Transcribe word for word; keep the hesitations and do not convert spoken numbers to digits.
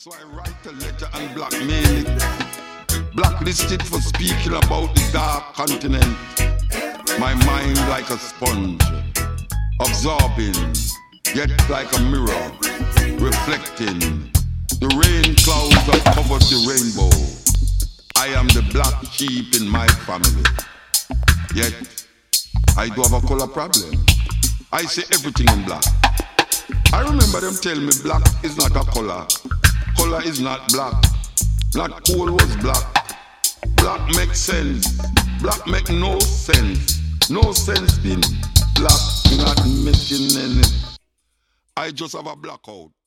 So I write a letter and blackmail it. Blacklisted for speaking about the dark continent. My mind like a sponge, absorbing, yet like a mirror, reflecting. The rain clouds that cover the rainbow. I am the black sheep in my family. Yet, I do have a color problem. I see everything in black. I remember them tell me black is not a color. Color is not black. Not coal was black. Black makes sense. Black make no sense. No sense in black not making any. I just have a blackout.